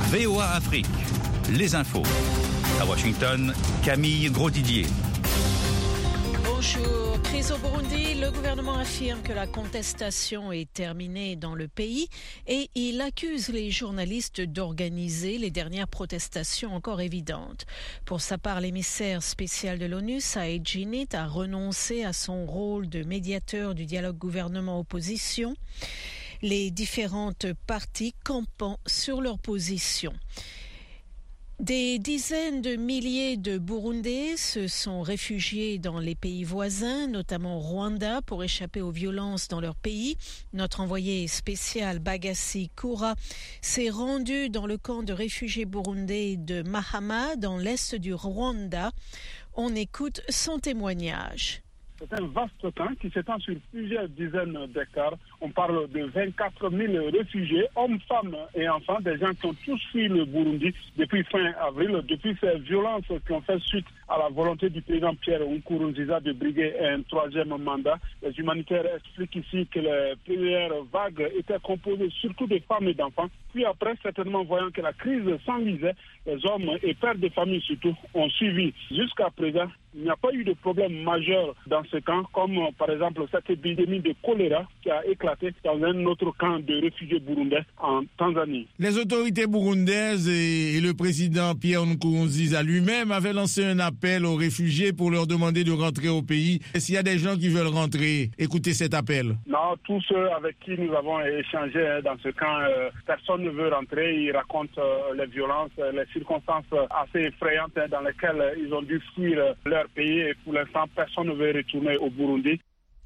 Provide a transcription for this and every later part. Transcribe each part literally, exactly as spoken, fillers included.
V O A Afrique, les infos. À Washington, Camille Grosdidier. Bonjour. Crise au Burundi, le gouvernement affirme que la contestation est terminée dans le pays et il accuse les journalistes d'organiser les dernières protestations encore évidentes. Pour sa part, l'émissaire spécial de l'ONU, Saïd Djinnit, a renoncé à son rôle de médiateur du dialogue gouvernement-opposition, les différentes parties campant sur leur position. Des dizaines de milliers de Burundais se sont réfugiés dans les pays voisins, notamment au Rwanda, pour échapper aux violences dans leur pays. Notre envoyé spécial Bagassi Koura s'est rendu dans le camp de réfugiés burundais de Mahama, dans l'est du Rwanda. On écoute son témoignage. C'est un vaste camp qui s'étend sur plusieurs dizaines d'hectares. On parle de vingt-quatre mille réfugiés, hommes, femmes et enfants, des gens qui ont tous fui le Burundi depuis fin avril, depuis ces violences qui ont fait suite à la volonté du président Pierre Nkurunziza de briguer un troisième mandat. Les humanitaires expliquent ici que les premières vagues étaient composées surtout de femmes et d'enfants. Puis après, certainement voyant que la crise s'enlisait, les hommes et pères de famille surtout ont suivi. Jusqu'à présent, il n'y a pas eu de problème majeur dans ce camp, comme par exemple cette épidémie de choléra qui a éclaté dans un autre camp de réfugiés burundais en Tanzanie. Les autorités burundaises et le président Pierre Nkurunziza lui-même avaient lancé un appel aux réfugiés pour leur demander de rentrer au pays. Et s'il y a des gens qui veulent rentrer, écoutez cet appel. Non, tous ceux avec qui nous avons échangé dans ce camp, euh, personne ne veut rentrer. Ils racontent euh, les violences, les circonstances assez effrayantes dans lesquelles ils ont dû fuir leur pays et pour l'instant, personne ne veut retourner au Burundi.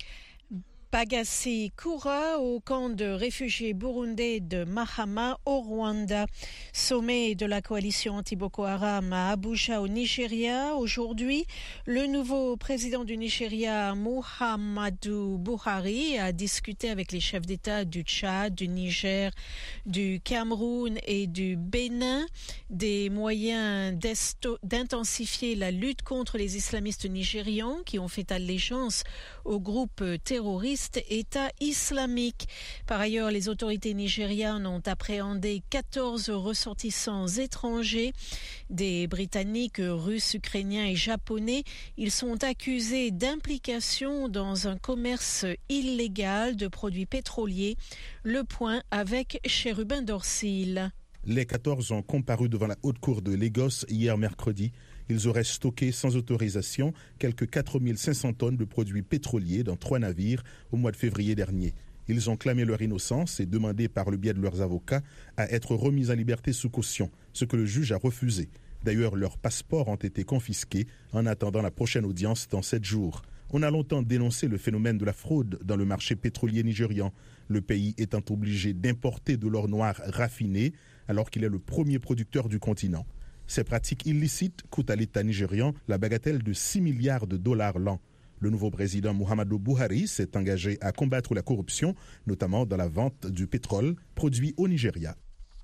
Bagassi Koura au camp de réfugiés burundais de Mahama au Rwanda. Sommet de la coalition anti-Boko Haram à Abuja au Nigeria. Aujourd'hui, le nouveau président du Nigeria, Muhammadu Buhari, a discuté avec les chefs d'État du Tchad, du Niger, du Cameroun et du Bénin des moyens d'intensifier la lutte contre les islamistes nigérians qui ont fait allégeance au groupe terroriste État islamique. Par ailleurs, les autorités nigérianes ont appréhendé quatorze ressortissants étrangers, des Britanniques, Russes, Ukrainiens et Japonais. Ils sont accusés d'implication dans un commerce illégal de produits pétroliers. Le point avec Chérubin Dorsil. Les quatorze ont comparu devant la haute cour de Lagos hier mercredi. Ils auraient stocké sans autorisation quelques quatre mille cinq cents tonnes de produits pétroliers dans trois navires au mois de février dernier. Ils ont clamé leur innocence et demandé par le biais de leurs avocats à être remis en liberté sous caution, ce que le juge a refusé. D'ailleurs, leurs passeports ont été confisqués en attendant la prochaine audience dans sept jours. On a longtemps dénoncé le phénomène de la fraude dans le marché pétrolier nigérian, le pays étant obligé d'importer de l'or noir raffiné alors qu'il est le premier producteur du continent. Ces pratiques illicites coûtent à l'État nigérian la bagatelle de six milliards de dollars l'an. Le nouveau président Muhammadu Buhari s'est engagé à combattre la corruption, notamment dans la vente du pétrole produit au Nigeria.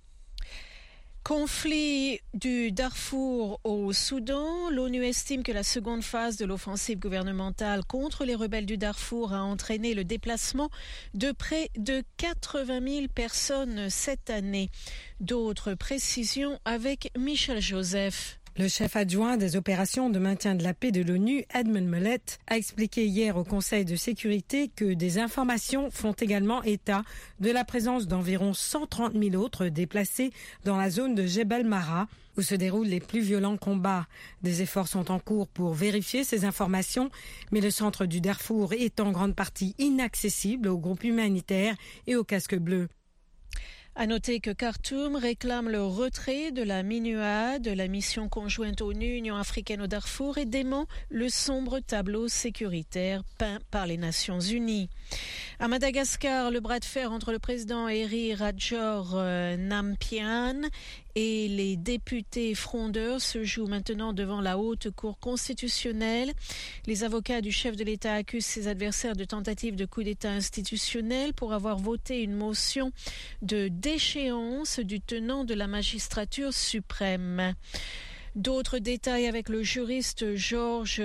Conflit du Darfour au Soudan. L'ONU estime que la seconde phase de l'offensive gouvernementale contre les rebelles du Darfour a entraîné le déplacement de près de quatre-vingt mille personnes cette année. D'autres précisions avec Michel Joseph. Le chef adjoint des opérations de maintien de la paix de l'ONU, Edmund Mellett, a expliqué hier au Conseil de sécurité que des informations font également état de la présence d'environ cent trente mille autres déplacés dans la zone de Jebel Mara, où se déroulent les plus violents combats. Des efforts sont en cours pour vérifier ces informations, mais le centre du Darfour est en grande partie inaccessible aux groupes humanitaires et aux casques bleus. À noter que Khartoum réclame le retrait de la MINUA, de la mission conjointe ONU-Union africaine au Darfour, et dément le sombre tableau sécuritaire peint par les Nations unies. À Madagascar, le bras de fer entre le président Heri Rajor euh, Nampian et les députés frondeurs se joue maintenant devant la haute cour constitutionnelle. Les avocats du chef de l'État accusent ses adversaires de tentative de coup d'État institutionnel pour avoir voté une motion de déchéance du tenant de la magistrature suprême. D'autres détails avec le juriste Georges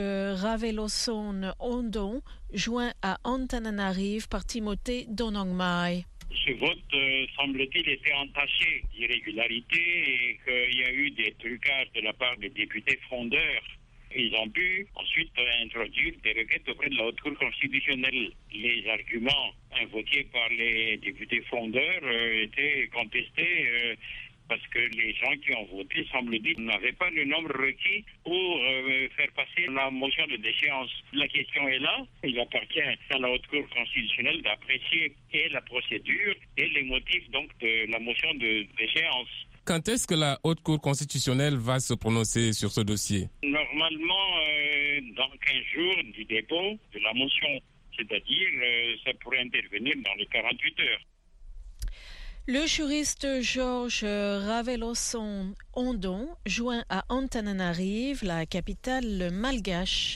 Raveloson Ondon, joint à Antananarive par Timothée Donongmai. Ce vote, euh, semble-t-il, était entaché d'irrégularités et qu'il y a eu des trucages de la part des députés frondeurs. Ils ont pu ensuite euh, introduire des requêtes auprès de la Haute Cour constitutionnelle. Les arguments invoqués par les députés frondeurs euh, étaient contestés euh, parce que les gens qui ont voté, semble-t-il, n'avaient pas le nombre requis pour euh, faire passer la motion de déchéance. La question est là. Il appartient à la Haute Cour constitutionnelle d'apprécier et la procédure et les motifs donc de la motion de déchéance. Quand est-ce que la Haute Cour constitutionnelle va se prononcer sur ce dossier? Normalement, euh, dans quinze jours du dépôt de la motion, c'est-à-dire euh, ça pourrait intervenir dans les quarante-huit heures. Le juriste Georges Raveloson Ondon, joint à Antananarive, la capitale malgache.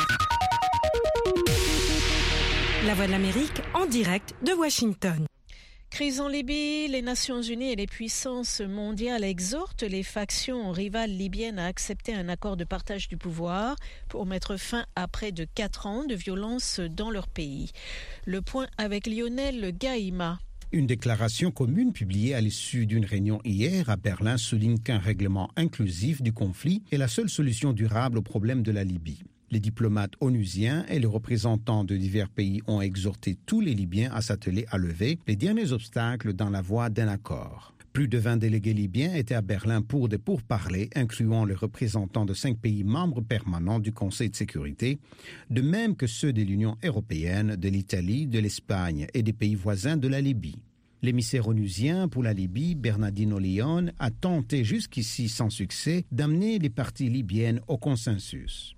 La Voix de l'Amérique en direct de Washington. Crise en Libye, les Nations Unies et les puissances mondiales exhortent les factions rivales libyennes à accepter un accord de partage du pouvoir pour mettre fin à près de quatre ans de violence dans leur pays. Le point avec Lionel Gaïma. Une déclaration commune publiée à l'issue d'une réunion hier à Berlin souligne qu'un règlement inclusif du conflit est la seule solution durable au problème de la Libye. Les diplomates onusiens et les représentants de divers pays ont exhorté tous les Libyens à s'atteler à lever les derniers obstacles dans la voie d'un accord. Plus de vingt délégués libyens étaient à Berlin pour des pourparlers, incluant les représentants de cinq pays membres permanents du Conseil de sécurité, de même que ceux de l'Union européenne, de l'Italie, de l'Espagne et des pays voisins de la Libye. L'émissaire onusien pour la Libye, Bernardino Leon, a tenté jusqu'ici sans succès d'amener les parties libyennes au consensus.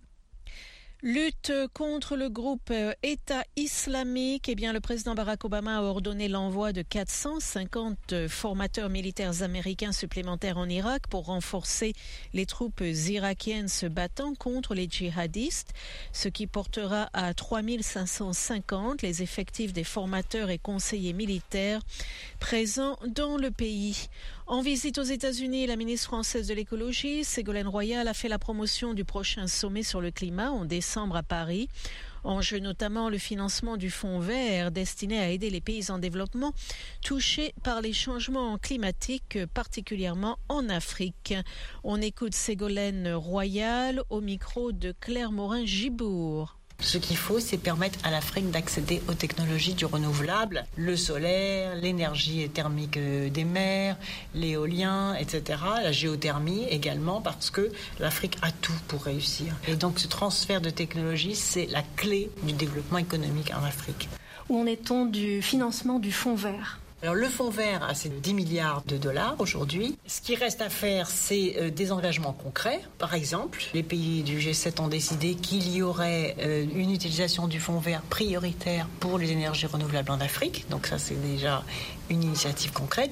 Lutte contre le groupe État islamique, eh bien, le président Barack Obama a ordonné l'envoi de quatre cent cinquante formateurs militaires américains supplémentaires en Irak pour renforcer les troupes irakiennes se battant contre les djihadistes, ce qui portera à trois mille cinq cent cinquante les effectifs des formateurs et conseillers militaires présents dans le pays. En visite aux États-Unis, la ministre française de l'écologie, Ségolène Royal, a fait la promotion du prochain sommet sur le climat en décembre à Paris. Enjeu notamment le financement du Fonds vert destiné à aider les pays en développement touchés par les changements climatiques, particulièrement en Afrique. On écoute Ségolène Royal au micro de Claire Morin-Gibourg. Ce qu'il faut, c'est permettre à l'Afrique d'accéder aux technologies du renouvelable, le solaire, l'énergie thermique des mers, l'éolien, et cetera, la géothermie également, parce que l'Afrique a tout pour réussir. Et donc ce transfert de technologie, c'est la clé du développement économique en Afrique. Où en est-on du financement du Fonds vert ? Alors le Fonds vert a ses dix milliards de dollars aujourd'hui. Ce qui reste à faire, c'est euh, des engagements concrets. Par exemple, les pays du G sept ont décidé qu'il y aurait euh, une utilisation du Fonds vert prioritaire pour les énergies renouvelables en Afrique. Donc ça, c'est déjà une initiative concrète.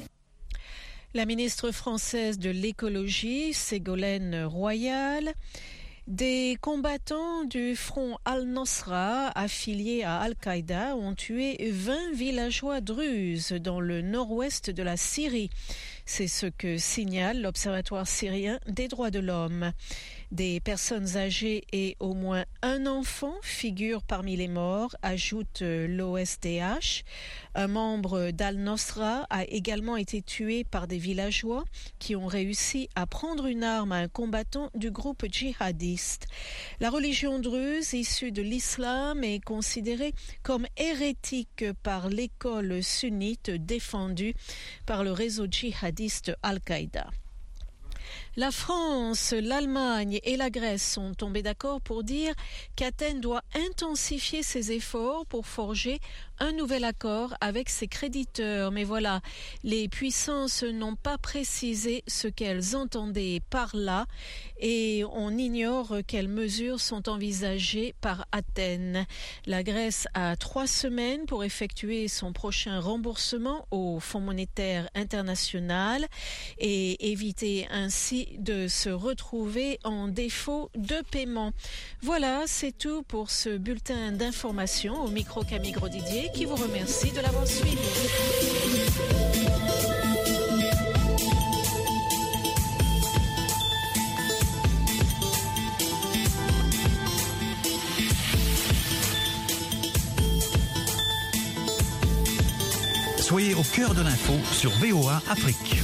La ministre française de l'écologie, Ségolène Royal. Des combattants du front Al-Nosra affiliés à Al-Qaïda ont tué vingt villageois druzes dans le nord-ouest de la Syrie. C'est ce que signale l'Observatoire syrien des droits de l'homme. Des personnes âgées et au moins un enfant figurent parmi les morts, ajoute l'O S D H. Un membre d'Al-Nosra a également été tué par des villageois qui ont réussi à prendre une arme à un combattant du groupe djihadiste. La religion druze, issue de l'islam, est considérée comme hérétique par l'école sunnite défendue par le réseau djihadiste Al-Qaïda. La France, l'Allemagne et la Grèce sont tombés d'accord pour dire qu'Athènes doit intensifier ses efforts pour forger un nouvel accord avec ses créditeurs. Mais voilà, les puissances n'ont pas précisé ce qu'elles entendaient par là et on ignore quelles mesures sont envisagées par Athènes. La Grèce a trois semaines pour effectuer son prochain remboursement au Fonds monétaire international et éviter ainsi de se retrouver en défaut de paiement. Voilà, c'est tout pour ce bulletin d'information. Au micro Camille Grosdidier qui vous remercie de l'avoir suivi. Soyez au cœur de l'info sur V O A Afrique.